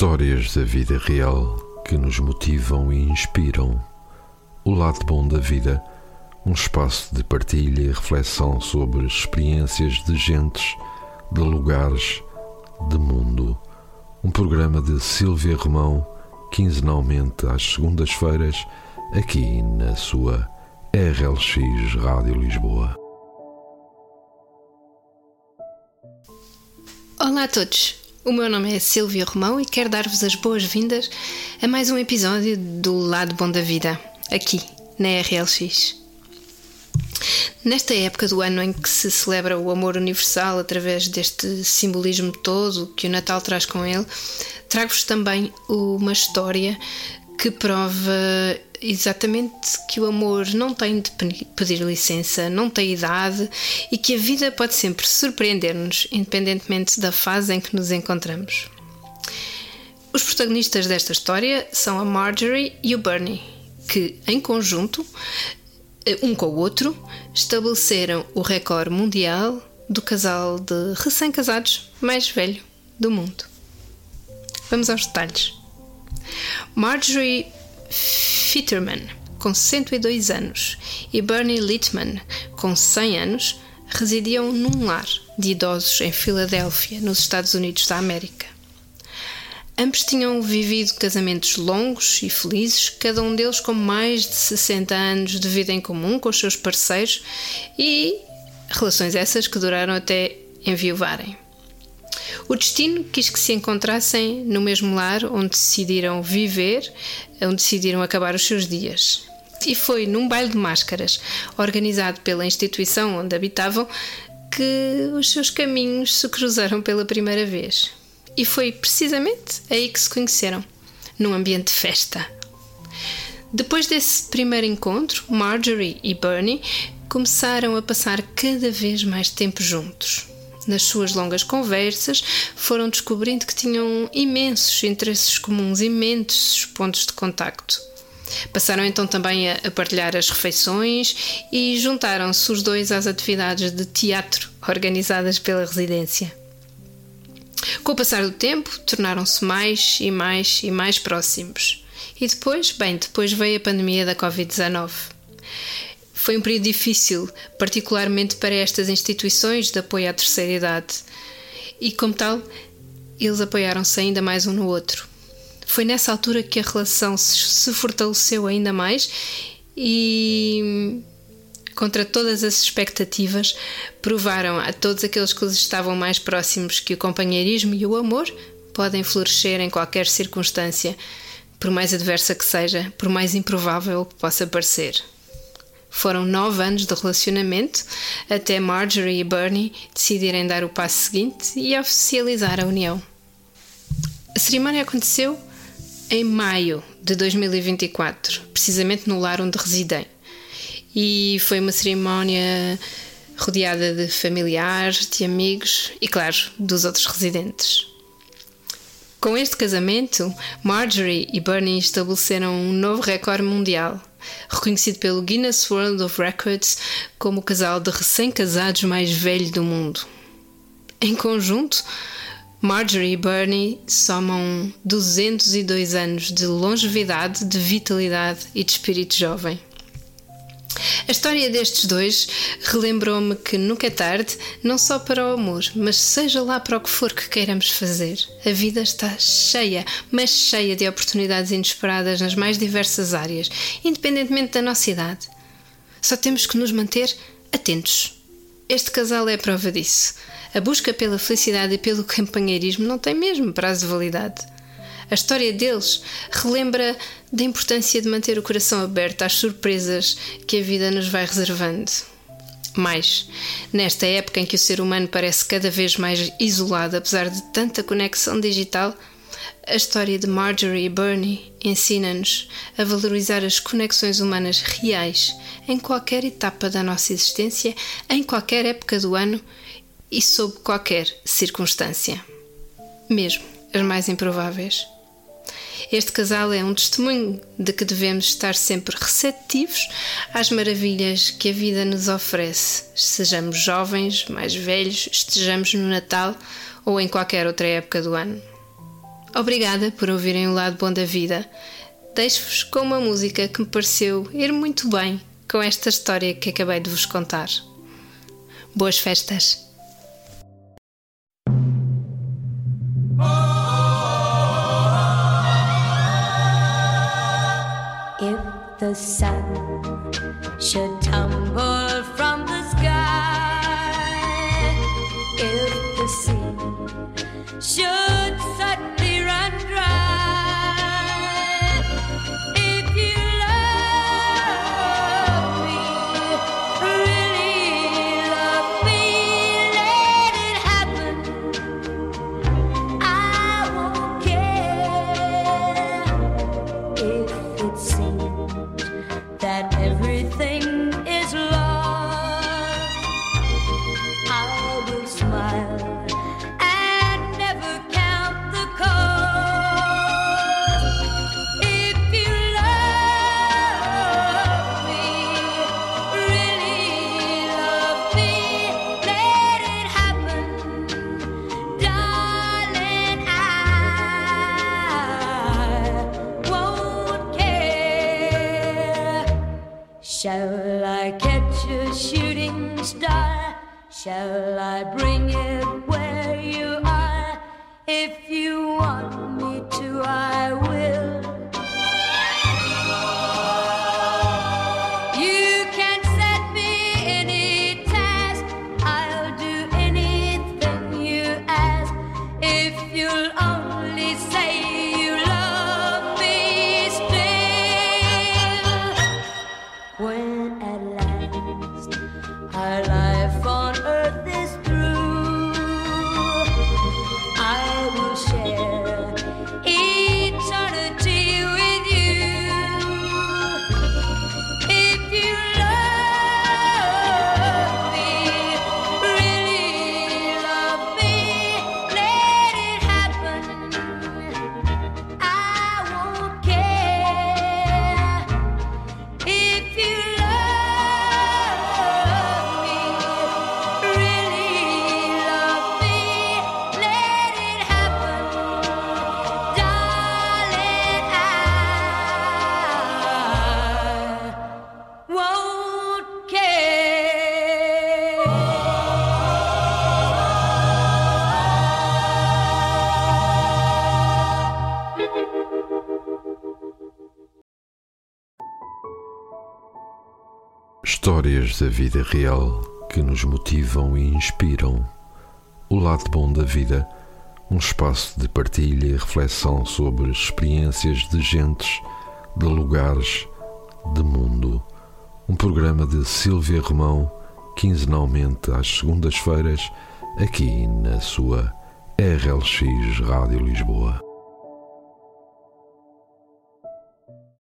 Histórias da vida real que nos motivam e inspiram. O lado bom da vida, um espaço de partilha e reflexão sobre experiências de gentes, de lugares, de mundo. Um programa de Sílvia Romão, quinzenalmente às segundas-feiras, aqui na sua RLX Rádio Lisboa. Olá a todos, o meu nome é Sílvia Romão e quero dar-vos as boas-vindas a mais um episódio do Lado Bom da Vida, aqui na RLX. Nesta época do ano em que se celebra o amor universal através deste simbolismo todo que o Natal traz com ele, trago-vos também uma história que prova exatamente que o amor não tem de pedir licença, não tem idade e que a vida pode sempre surpreender-nos, independentemente da fase em que nos encontramos. Os protagonistas desta história são a Marjorie e o Bernie, que, em conjunto, um com o outro, estabeleceram o recorde mundial do casal de recém-casados mais velho do mundo. Vamos aos detalhes. Marjorie Fitterman, com 102 anos, e Bernie Littman, com 100 anos, residiam num lar de idosos em Filadélfia, nos Estados Unidos da América. Ambos tinham vivido casamentos longos e felizes, cada um deles com mais de 60 anos de vida em comum com os seus parceiros e relações essas que duraram até enviuvarem. O destino quis que se encontrassem no mesmo lar onde decidiram viver, onde decidiram acabar os seus dias. E foi num baile de máscaras, organizado pela instituição onde habitavam, que os seus caminhos se cruzaram pela primeira vez. E foi precisamente aí que se conheceram, num ambiente de festa. Depois desse primeiro encontro, Marjorie e Bernie começaram a passar cada vez mais tempo juntos. Nas suas longas conversas, foram descobrindo que tinham imensos interesses comuns, imensos pontos de contacto. Passaram então também a partilhar as refeições e juntaram-se os dois às atividades de teatro organizadas pela residência. Com o passar do tempo, tornaram-se mais e mais próximos. E depois veio a pandemia da Covid-19. Foi um período difícil, particularmente para estas instituições de apoio à terceira idade. E, como tal, eles apoiaram-se ainda mais um no outro. Foi nessa altura que a relação se fortaleceu ainda mais e, contra todas as expectativas, provaram a todos aqueles que lhes estavam mais próximos que o companheirismo e o amor podem florescer em qualquer circunstância, por mais adversa que seja, por mais improvável que possa parecer. Foram 9 anos de relacionamento até Marjorie e Bernie decidirem dar o passo seguinte e oficializar a união. A cerimónia aconteceu em maio de 2024, precisamente no lar onde residem. E foi uma cerimónia rodeada de familiares, de amigos e, claro, dos outros residentes. Com este casamento, Marjorie e Bernie estabeleceram um novo recorde mundial, reconhecido pelo Guinness World of Records como o casal de recém-casados mais velho do mundo. Em conjunto, Marjorie e Bernie somam 202 anos de longevidade, de vitalidade e de espírito jovem. A história destes dois relembrou-me que nunca é tarde, não só para o amor, mas seja lá para o que for que queiramos fazer. A vida está cheia, mas cheia de oportunidades inesperadas nas mais diversas áreas, independentemente da nossa idade. Só temos que nos manter atentos. Este casal é a prova disso. A busca pela felicidade e pelo companheirismo não tem mesmo prazo de validade. A história deles relembra da importância de manter o coração aberto às surpresas que a vida nos vai reservando. Mas, nesta época em que o ser humano parece cada vez mais isolado, apesar de tanta conexão digital, a história de Marjorie e Bernie ensina-nos a valorizar as conexões humanas reais em qualquer etapa da nossa existência, em qualquer época do ano e sob qualquer circunstância, mesmo as mais improváveis. Este casal é um testemunho de que devemos estar sempre receptivos às maravilhas que a vida nos oferece, sejamos jovens, mais velhos, estejamos no Natal ou em qualquer outra época do ano. Obrigada por ouvirem o Lado Bom da Vida. Deixo-vos com uma música que me pareceu ir muito bem com esta história que acabei de vos contar. Boas festas! If the sun should tumble from the sky, if the sea should suddenly run dry, if you love me, really love me, let it happen. I won't care if it seems that everything is lost. I will smile and never count the cost. If you love me, really love me, let it happen. Darling, I won't care. Shall I catch a shooting star? Shall I bring it where you are? If you want me to, I will. You can set me any task. I'll do anything you ask. If you'll only say you love me still. When at last our life on earth is through, I will share eternity with you. If you love me, really love me, let it happen. I won't care. If you love me, really love me, let it happen. Darling, I won't care. Histórias da vida real que nos motivam e inspiram. O Lado Bom da Vida, um espaço de partilha e reflexão sobre experiências de gentes, de lugares, de mundo. Um programa de Sílvia Romão, quinzenalmente às segundas-feiras, aqui na sua RLX Rádio Lisboa.